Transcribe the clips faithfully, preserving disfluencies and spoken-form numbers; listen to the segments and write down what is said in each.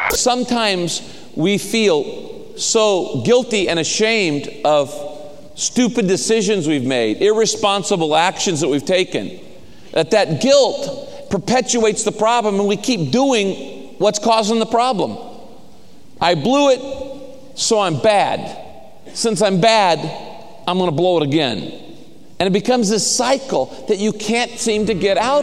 Sometimes we feel so guilty and ashamed of stupid decisions we've made, irresponsible actions that we've taken, that that guilt perpetuates the problem and we keep doing what's causing the problem. I blew it, so I'm bad. Since I'm bad, I'm going to blow it again. And it becomes this cycle that you can't seem to get out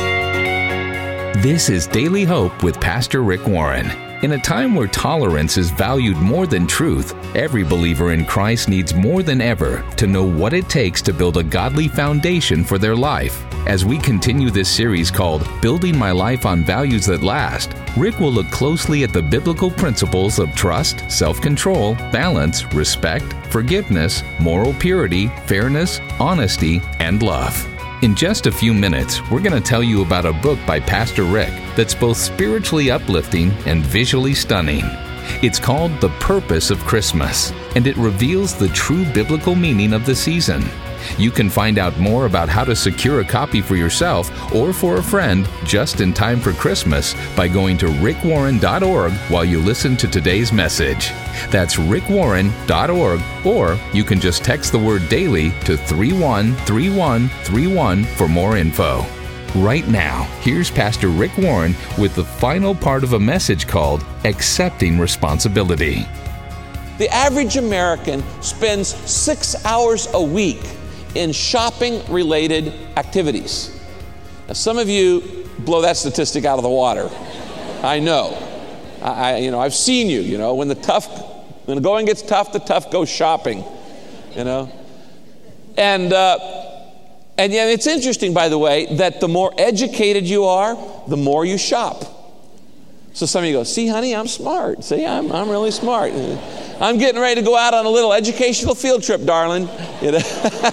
of. This is Daily Hope with Pastor Rick Warren. In a time where tolerance is valued more than truth, every believer in Christ needs more than ever to know what it takes to build a godly foundation for their life. As we continue this series called Building My Life on Values That Last, Rick will look closely at the biblical principles of trust, self-control, balance, respect, forgiveness, moral purity, fairness, honesty, and love. In just a few minutes, we're going to tell you about a book by Pastor Rick that's both spiritually uplifting and visually stunning. It's called The Purpose of Christmas, and it reveals the true biblical meaning of the season. You can find out more about how to secure a copy for yourself or for a friend just in time for Christmas by going to rick warren dot org while you listen to today's message. That's rick warren dot org, or you can just text the word daily to three one three one three one for more info. Right now, here's Pastor Rick Warren with the final part of a message called Accepting Responsibility. The average American spends six hours a week in shopping-related activities. Now, some of you blow that statistic out of the water. I know. I, you know, I've seen you. You know, when the tough, when the going gets tough, the tough go shopping. You know, and uh, and yeah, it's interesting, by the way, that the more educated you are, the more you shop. So some of you go, "See, honey, I'm smart. See, I'm I'm really smart. I'm getting ready to go out on a little educational field trip, darling." You know?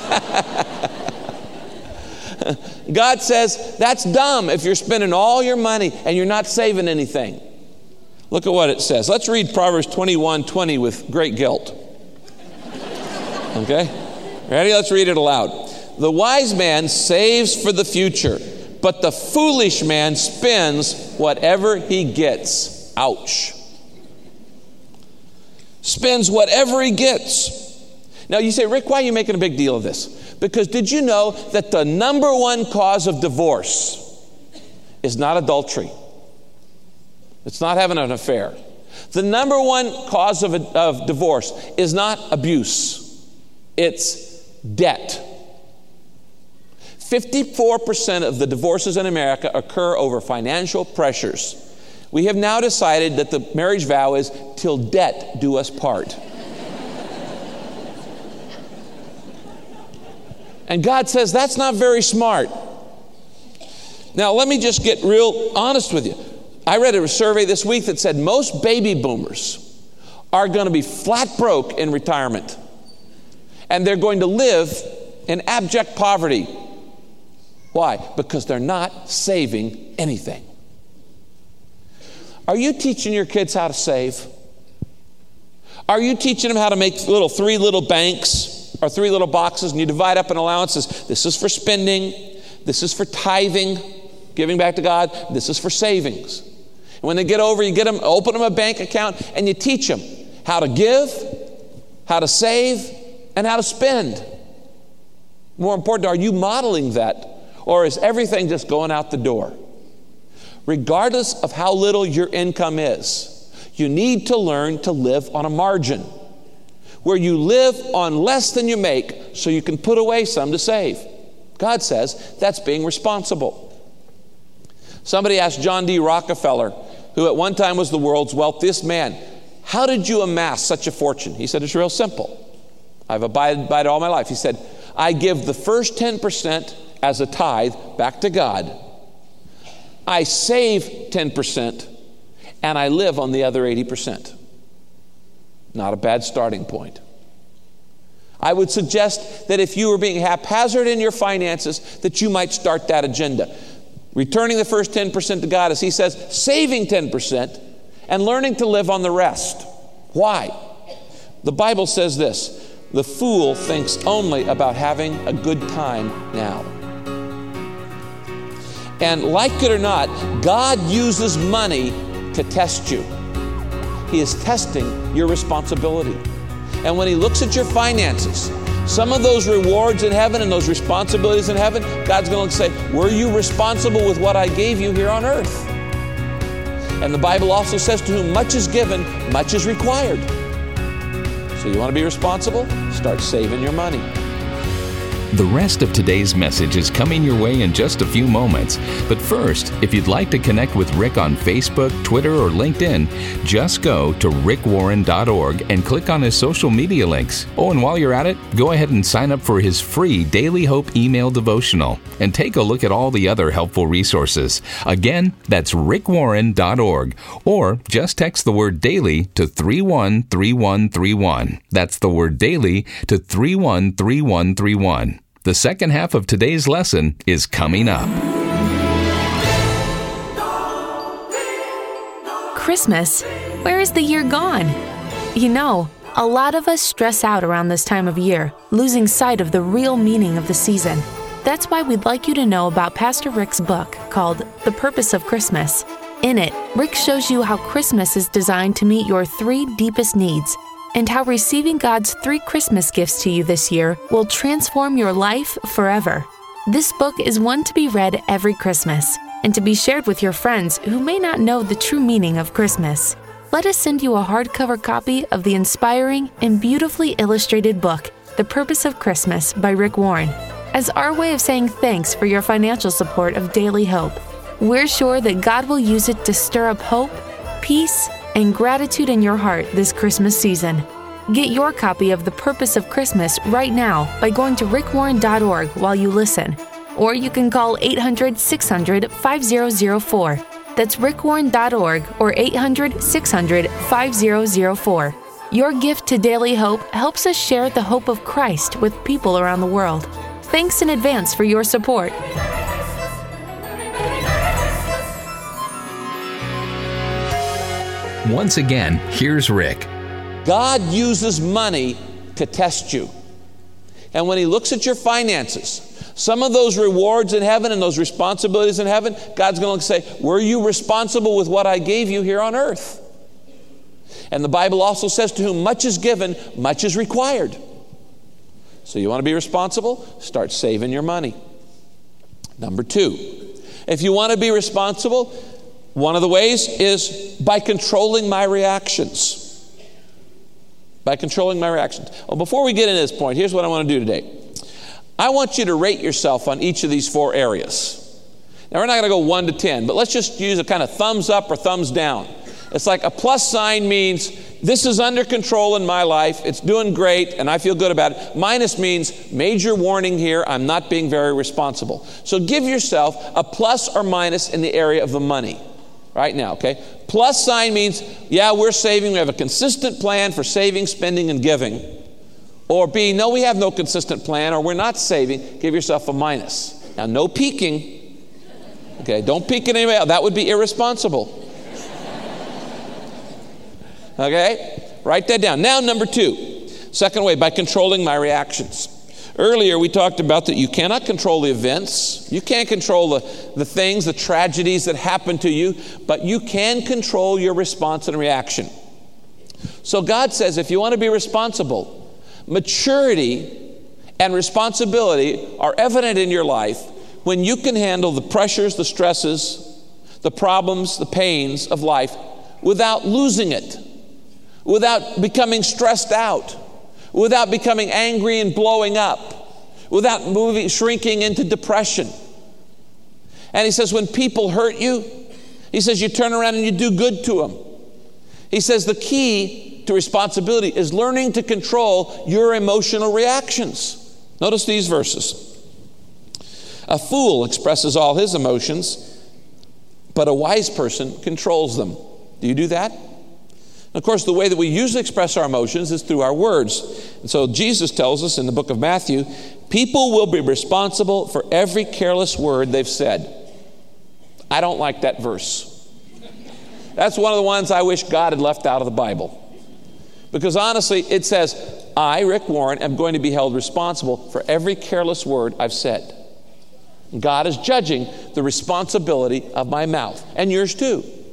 God says that's dumb if you're spending all your money and you're not saving anything. Look at what it says. Let's read Proverbs twenty-one twenty with great guilt. Okay? Ready? Let's read it aloud. The wise man saves for the future, but the foolish man spends whatever he gets. Ouch. Spends whatever he gets. Now you say, Rick, why are you making a big deal of this? Because did you know that the number one cause of divorce is not adultery? It's not having an affair. The number one cause of, of divorce is not abuse. It's debt. fifty-four percent of the divorces in America occur over financial pressures. We have now decided that the marriage vow is till debt do us part. And God says that's not very smart. Now let me just get real honest with you. I read a survey this week that said most baby boomers are going to be flat broke in retirement. And they're going to live in abject poverty. Why? Because they're not saving anything. Are you teaching your kids how to save? Are you teaching them how to make little three little banks or three little boxes and you divide up in allowances? This is for spending. This is for tithing, giving back to God. This is for savings. And when they get over, you get them, open them a bank account and you teach them how to give, how to save, and how to spend. More important, are you modeling that? Or is everything just going out the door? Regardless of how little your income is, you need to learn to live on a margin where you live on less than you make so you can put away some to save. God says that's being responsible. Somebody asked John D. Rockefeller, who at one time was the world's wealthiest man, how did you amass such a fortune? He said, it's real simple. I've abided by it all my life. He said, I give the first ten percent as a tithe back to God. I save ten percent and I live on the other eighty percent. Not a bad starting point. I would suggest that if you were being haphazard in your finances, that you might start that agenda. Returning the first ten percent to God, as he says, saving ten percent and learning to live on the rest. Why? The Bible says this, the fool thinks only about having a good time now. And like it or not, God uses money to test you. He is testing your responsibility. And when He looks at your finances, some of those rewards in heaven and those responsibilities in heaven, God's going to say, were you responsible with what I gave you here on earth? And the Bible also says, to whom much is given, much is required. So you want to be responsible? Start saving your money. The rest of today's message is coming your way in just a few moments. But first, if you'd like to connect with Rick on Facebook, Twitter, or LinkedIn, just go to rick warren dot org and click on his social media links. Oh, and while you're at it, go ahead and sign up for his free Daily Hope email devotional and take a look at all the other helpful resources. Again, that's rick warren dot org, or just text the word daily to three one three one three one. That's the word daily to three one three one three one. The second half of today's lesson is coming up. Christmas? Where is the year gone? You know, a lot of us stress out around this time of year, losing sight of the real meaning of the season. That's why we'd like you to know about Pastor Rick's book called The Purpose of Christmas. In it, Rick shows you how Christmas is designed to meet your three deepest needs, and how receiving God's three Christmas gifts to you this year will transform your life forever. This book is one to be read every Christmas and to be shared with your friends who may not know the true meaning of Christmas. Let us send you a hardcover copy of the inspiring and beautifully illustrated book, The Purpose of Christmas by Rick Warren, as our way of saying thanks for your financial support of Daily Hope. We're sure that God will use it to stir up hope, peace, and gratitude in your heart this Christmas season. Get your copy of The Purpose of Christmas right now by going to rick warren dot org while you listen. Or you can call eight hundred six hundred five zero zero four. That's rick warren dot org or eight hundred six hundred five zero zero four. Your gift to Daily Hope helps us share the hope of Christ with people around the world. Thanks in advance for your support. Once again, here's Rick. God uses money to test you. And when He looks at your finances, some of those rewards in heaven and those responsibilities in heaven, God's going to say, were you responsible with what I gave you here on earth? And the Bible also says, to whom much is given, much is required. So you want to be responsible? Start saving your money. Number two, if you want to be responsible, one of the ways is by controlling my reactions. By controlling my reactions. Well, before we get into this point, here's what I want to do today. I want you to rate yourself on each of these four areas. Now, we're not going to go one to ten, but let's just use a kind of thumbs up or thumbs down. It's like a plus sign means this is under control in my life, it's doing great, and I feel good about it. Minus means major warning here, I'm not being very responsible. So give yourself a plus or minus in the area of the money. Right now, okay? Plus sign means, yeah, we're saving. We have a consistent plan for saving, spending, and giving. Or B, no, we have no consistent plan, or we're not saving. Give yourself a minus. Now, no peeking. Okay, don't peek at anybody else. That would be irresponsible. Okay? Write that down. Now, number two. Second way, by controlling my reactions. Earlier, we talked about that you cannot control the events. You can't control the, the things, the tragedies that happen to you, but you can control your response and reaction. So God says if you want to be responsible, maturity and responsibility are evident in your life when you can handle the pressures, the stresses, the problems, the pains of life without losing it, without becoming stressed out, without becoming angry and blowing up, without moving, shrinking into depression. And He says when people hurt you, He says you turn around and you do good to them. He says the key to responsibility is learning to control your emotional reactions. Notice these verses. A fool expresses all his emotions, but a wise person controls them. Do you do that? Of course, the way that we usually express our emotions is through our words. And so Jesus tells us in the book of Matthew, people will be responsible for every careless word they've said. I don't like that verse. That's one of the ones I wish God had left out of the Bible. Because honestly, it says, I, Rick Warren, am going to be held responsible for every careless word I've said. God is judging the responsibility of my mouth, and yours too.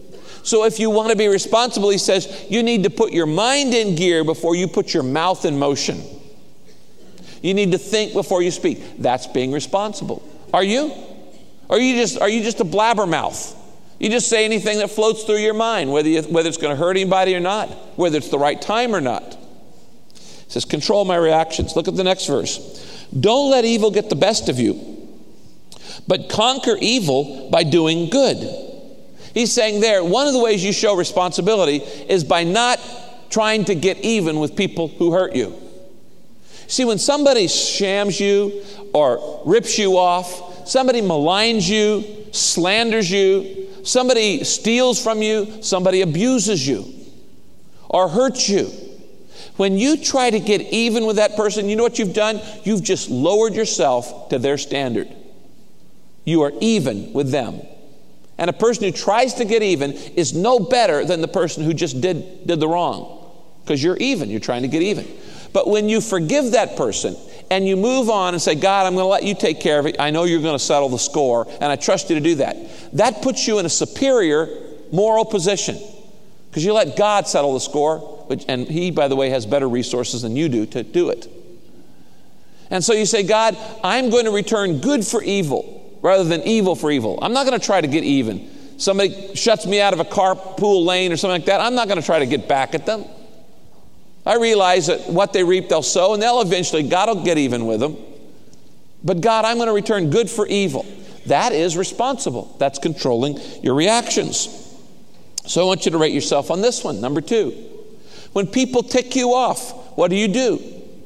So if you want to be responsible, he says, you need to put your mind in gear before you put your mouth in motion. You need to think before you speak. That's being responsible. Are you? Or are you just, are you just a blabbermouth? You just say anything that floats through your mind, whether, you, whether it's going to hurt anybody or not, whether it's the right time or not. It says, control my reactions. Look at the next verse. Don't let evil get the best of you, but conquer evil by doing good. He's saying there, one of the ways you show responsibility is by not trying to get even with people who hurt you. See, when somebody shams you or rips you off, somebody maligns you, slanders you, somebody steals from you, somebody abuses you or hurts you, when you try to get even with that person, you know what you've done? You've just lowered yourself to their standard. You are even with them. And a person who tries to get even is no better than the person who just did, did the wrong, because you're even. You're trying to get even. But when you forgive that person and you move on and say, God, I'm going to let you take care of it. I know you're going to settle the score, and I trust you to do that. That puts you in a superior moral position, because you let God settle the score, which, and he, by the way, has better resources than you do to do it. And so you say, God, I'm going to return good for evil rather than evil for evil. I'm not going to try to get even. Somebody shuts me out of a carpool lane or something like that. I'm not going to try to get back at them. I realize that what they reap, they'll sow, and they'll eventually, God will get even with them. But God, I'm going to return good for evil. That is responsible. That's controlling your reactions. So I want you to rate yourself on this one, number two. When people tick you off, what do you do?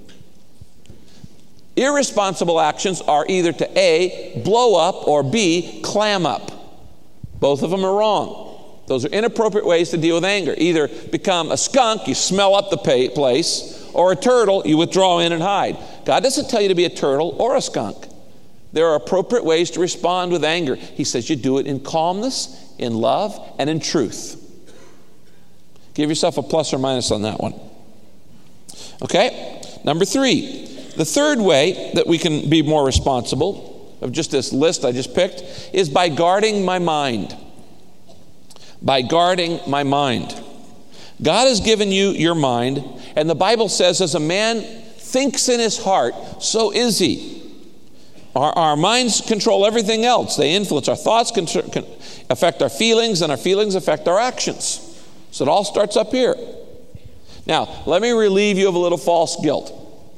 Irresponsible actions are either to A, blow up, or B, clam up. Both of them are wrong. Those are inappropriate ways to deal with anger. Either become a skunk, you smell up the pay- place, or a turtle, you withdraw in and hide. God doesn't tell you to be a turtle or a skunk. There are appropriate ways to respond with anger. He says you do it in calmness, in love, and in truth. Give yourself a plus or minus on that one. Okay? Number three. The third way that we can be more responsible, of just this list I just picked, is by guarding my mind. By guarding my mind. God has given you your mind, and the Bible says, as a man thinks in his heart, so is he. Our, our minds control everything else. They influence our thoughts, can, can affect our feelings, and our feelings affect our actions. So it all starts up here. Now, let me relieve you of a little false guilt.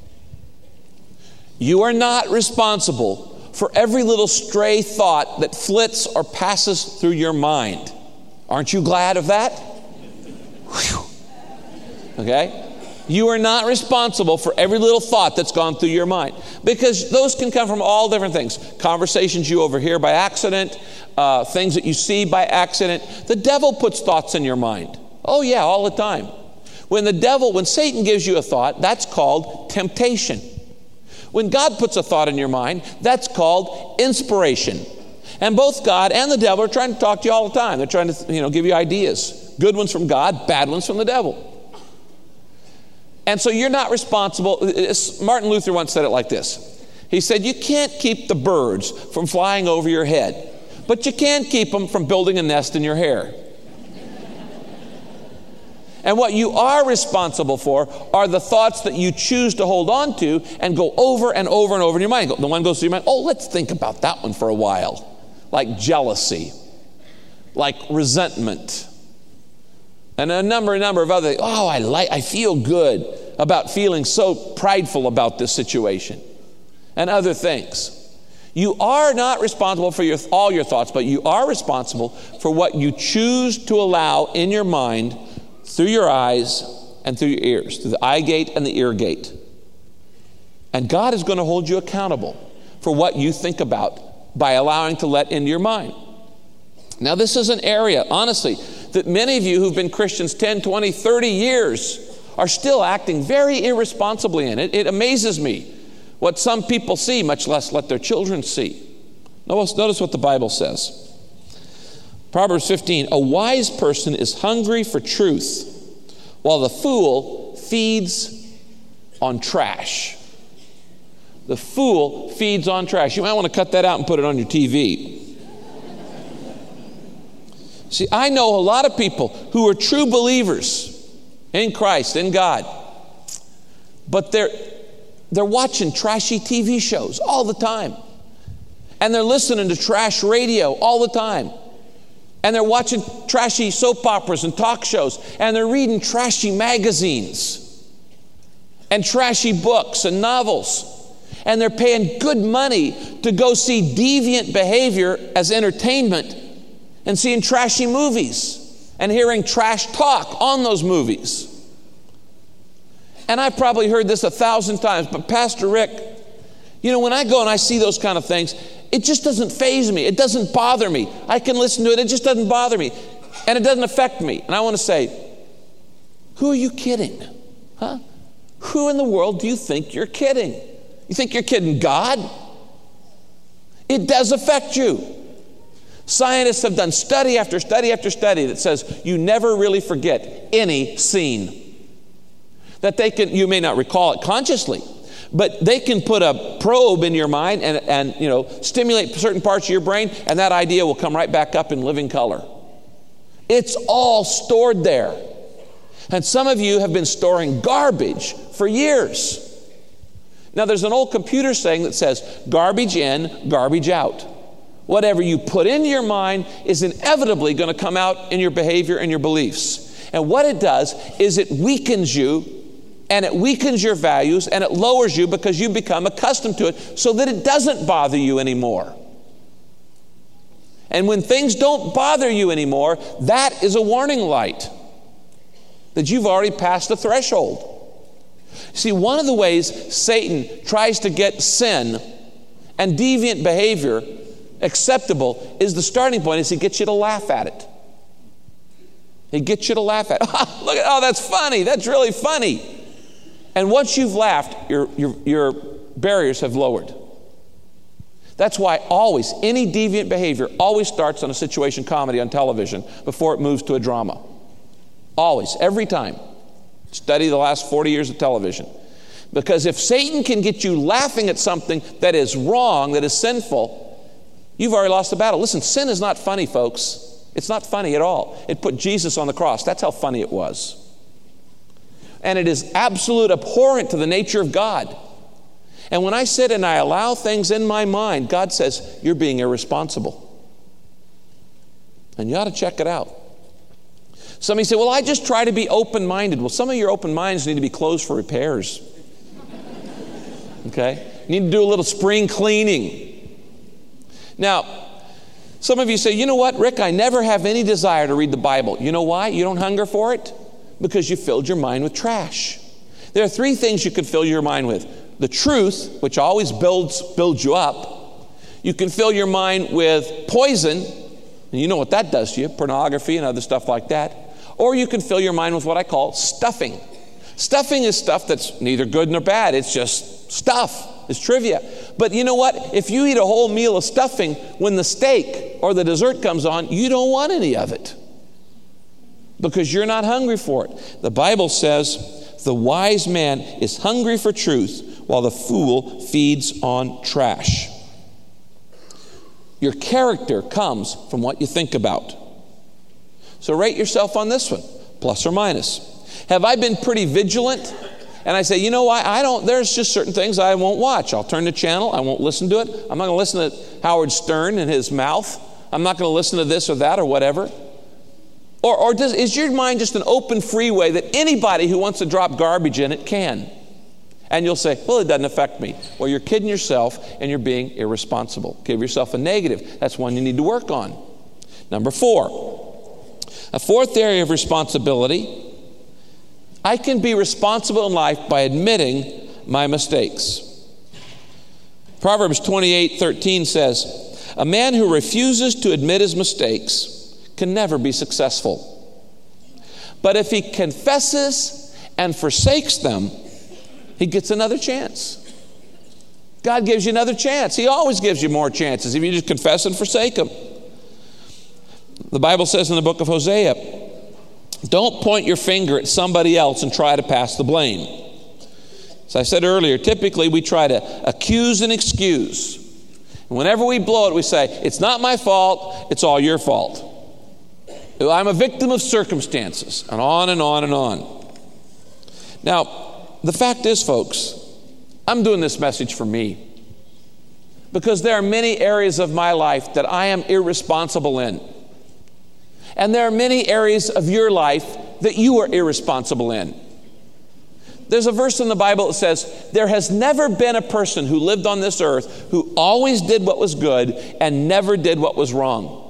You are not responsible for every little stray thought that flits or passes through your mind. Aren't you glad of that? Whew. Okay? You are not responsible for every little thought that's gone through your mind, because those can come from all different things. Conversations you overhear by accident, uh, things that you see by accident. The devil puts thoughts in your mind. Oh yeah, all the time. When the devil, when Satan gives you a thought, that's called temptation. When God puts a thought in your mind, that's called inspiration. And both God and the devil are trying to talk to you all the time. They're trying to, you know, give you ideas. Good ones from God, bad ones from the devil. And so you're not responsible. Martin Luther once said it like this. He said, you can't keep the birds from flying over your head, but you can keep them from building a nest in your hair. And what you are responsible for are the thoughts that you choose to hold on to and go over and over and over in your mind. The one goes through your mind, oh, let's think about that one for a while. Like jealousy, like resentment, and a number, a number of other things. Oh, I like, I feel good about feeling so prideful about this situation, and other things. You are not responsible for your, all your thoughts, but you are responsible for what you choose to allow in your mind through your eyes and through your ears, through the eye gate and the ear gate. And God is going to hold you accountable for what you think about by allowing to let into your mind. Now, this is an area, honestly, that many of you who've been Christians ten, twenty, thirty years are still acting very irresponsibly in. It, it amazes me what some people see, much less let their children see. Notice, notice what the Bible says. Proverbs fifteen, a wise person is hungry for truth, while the fool feeds on trash. The fool feeds on trash. You might want to cut that out and put it on your T V. See, I know a lot of people who are true believers in Christ, in God, but they're they're watching trashy T V shows all the time. And they're listening to trash radio all the time. And they're watching trashy soap operas and talk shows. And they're reading trashy magazines and trashy books and novels. And they're paying good money to go see deviant behavior as entertainment and seeing trashy movies and hearing trash talk on those movies. And I've probably heard this a thousand times, but Pastor Rick, you know, when I go and I see those kind of things, it just doesn't faze me. It doesn't bother me. I can listen to it. It just doesn't bother me. And it doesn't affect me. And I want to say, who are you kidding? Huh? Who in the world do you think you're kidding? You think you're kidding God? It does affect you. Scientists have done study after study after study that says you never really forget any scene. That they can, you may not recall it consciously, but they can put a probe in your mind and, and you know, stimulate certain parts of your brain, and that idea will come right back up in living color. It's all stored there. And some of you have been storing garbage for years. Now, there's an old computer saying that says, garbage in, garbage out. Whatever you put into your mind is inevitably going to come out in your behavior and your beliefs. And what it does is it weakens you, and it weakens your values, and it lowers you because you become accustomed to it so that it doesn't bother you anymore. And when things don't bother you anymore, that is a warning light that you've already passed the threshold. See, one of the ways Satan tries to get sin and deviant behavior acceptable is the starting point is he gets you to laugh at it. He gets you to laugh at it. Look at, oh, that's funny. That's really funny. And once you've laughed, your, your, your barriers have lowered. That's why always, any deviant behavior always starts on a situation comedy on television before it moves to a drama. Always, every time. Study the last forty years of television. Because if Satan can get you laughing at something that is wrong, that is sinful, you've already lost the battle. Listen, sin is not funny, folks. It's not funny at all. It put Jesus on the cross. That's how funny it was. And it is absolute abhorrent to the nature of God. And when I sit and I allow things in my mind, God says, you're being irresponsible. And you ought to check it out. Some of you say, well, I just try to be open-minded. Well, some of your open minds need to be closed for repairs. Okay? You need to do a little spring cleaning. Now, some of you say, you know what, Rick, I never have any desire to read the Bible. You know why? You don't hunger for it? Because you filled your mind with trash. There are three things you could fill your mind with. The truth, which always builds, builds you up. You can fill your mind with poison, and you know what that does to you, pornography and other stuff like that. Or you can fill your mind with what I call stuffing. Stuffing is stuff that's neither good nor bad. It's just stuff. It's trivia. But you know what? If you eat a whole meal of stuffing, when the steak or the dessert comes on, you don't want any of it. Because you're not hungry for it. The Bible says the wise man is hungry for truth while the fool feeds on trash. Your character comes from what you think about. So rate yourself on this one, plus or minus. Have I been pretty vigilant? And I say, you know why? I don't, there's just certain things I won't watch. I'll turn the channel. I won't listen to it. I'm not going to listen to Howard Stern and his mouth. I'm not going to listen to this or that or whatever. Or, or does, is your mind just an open freeway that anybody who wants to drop garbage in it can? And you'll say, well, it doesn't affect me. Well, you're kidding yourself and you're being irresponsible. Give yourself a negative. That's one you need to work on. Number four, a fourth area of responsibility. I can be responsible in life by admitting my mistakes. Proverbs twenty-eight thirteen says, a man who refuses to admit his mistakes can never be successful. But if he confesses and forsakes them, he gets another chance. God gives you another chance. He always gives you more chances if you just confess and forsake them. The Bible says in the book of Hosea, don't point your finger at somebody else and try to pass the blame. As I said earlier, typically we try to accuse and excuse. And whenever we blow it, we say, it's not my fault, it's all your fault. I'm a victim of circumstances, and on and on and on. Now, the fact is, folks, I'm doing this message for me because there are many areas of my life that I am irresponsible in. And there are many areas of your life that you are irresponsible in. There's a verse in the Bible that says, there has never been a person who lived on this earth who always did what was good and never did what was wrong.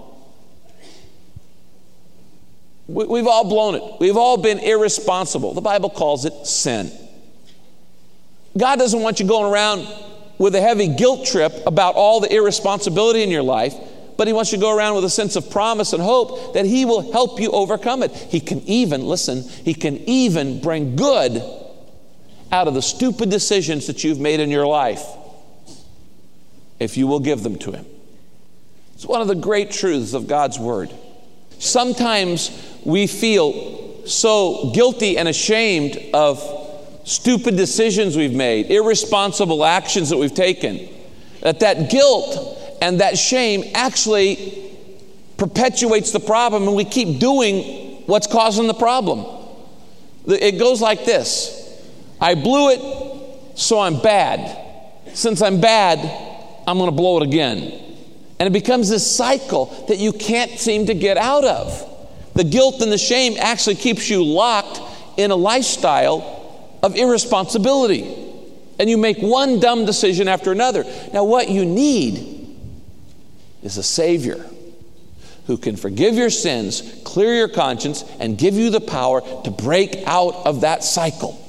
We've all blown it. We've all been irresponsible. The Bible calls it sin. God doesn't want you going around with a heavy guilt trip about all the irresponsibility in your life, but He wants you to go around with a sense of promise and hope that He will help you overcome it. He can even, listen, He can even bring good out of the stupid decisions that you've made in your life if you will give them to Him. It's one of the great truths of God's Word. Sometimes we feel so guilty and ashamed of stupid decisions we've made, irresponsible actions that we've taken, that that guilt and that shame actually perpetuates the problem, and we keep doing what's causing the problem. It goes like this. I blew it, so I'm bad. Since I'm bad, I'm going to blow it again. And it becomes this cycle that you can't seem to get out of. The guilt and the shame actually keeps you locked in a lifestyle of irresponsibility. And you make one dumb decision after another. Now, what you need is a Savior who can forgive your sins, clear your conscience, and give you the power to break out of that cycle.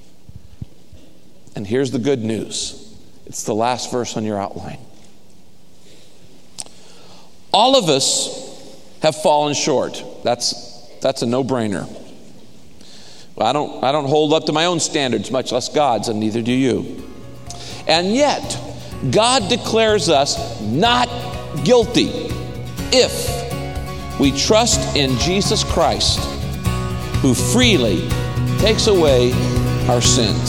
And here's the good news. It's the last verse on your outline. All of us have fallen short. That's, that's a no-brainer. Well, I don't, I don't hold up to my own standards, much less God's, and neither do you. And yet, God declares us not guilty if we trust in Jesus Christ, who freely takes away our sins.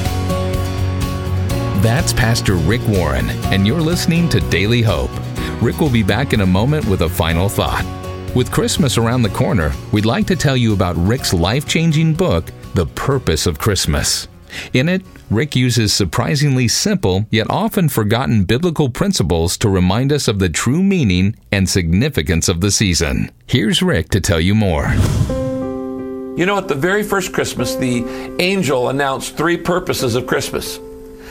That's Pastor Rick Warren, and you're listening to Daily Hope. Rick will be back in a moment with a final thought. With Christmas around the corner, we'd like to tell you about Rick's life-changing book, The Purpose of Christmas. In it, Rick uses surprisingly simple yet often forgotten biblical principles to remind us of the true meaning and significance of the season. Here's Rick to tell you more. You know, at the very first Christmas, the angel announced three purposes of Christmas.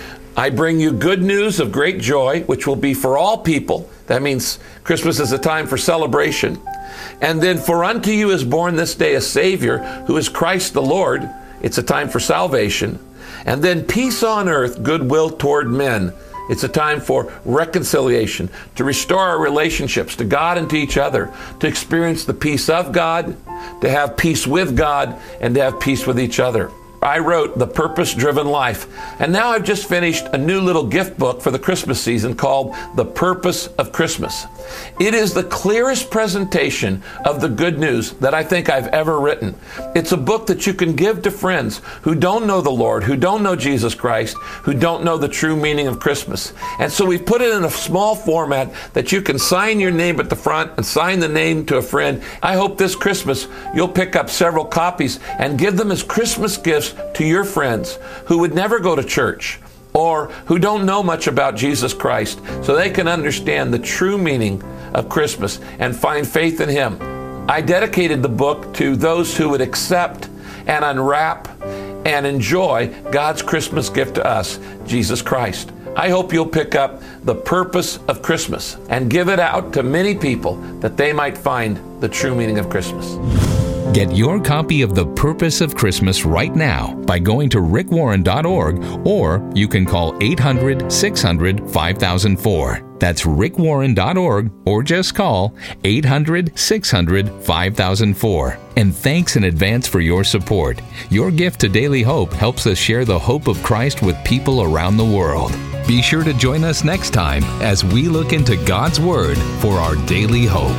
I bring you good news of great joy, which will be for all people. That means Christmas is a time for celebration. And then, for unto you is born this day a Savior, who is Christ the Lord. It's a time for salvation. And then peace on earth, goodwill toward men. It's a time for reconciliation, to restore our relationships to God and to each other, to experience the peace of God, to have peace with God, and to have peace with each other. I wrote The Purpose-Driven Life, and now I've just finished a new little gift book for the Christmas season called The Purpose of Christmas. It is the clearest presentation of the good news that I think I've ever written. It's a book that you can give to friends who don't know the Lord, who don't know Jesus Christ, who don't know the true meaning of Christmas. And so we've put it in a small format that you can sign your name at the front and sign the name to a friend. I hope this Christmas you'll pick up several copies and give them as Christmas gifts to your friends who would never go to church or who don't know much about Jesus Christ, so they can understand the true meaning of Christmas and find faith in Him. I dedicated the book to those who would accept and unwrap and enjoy God's Christmas gift to us, Jesus Christ. I hope you'll pick up The Purpose of Christmas and give it out to many people that they might find the true meaning of Christmas. Get your copy of The Purpose of Christmas right now by going to rick warren dot org, or you can call eight hundred, six hundred, five thousand four. That's rick warren dot org, or just call eight hundred, six hundred, five thousand four. And thanks in advance for your support. Your gift to Daily Hope helps us share the hope of Christ with people around the world. Be sure to join us next time as we look into God's Word for our daily hope.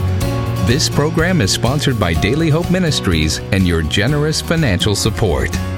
This program is sponsored by Daily Hope Ministries and your generous financial support.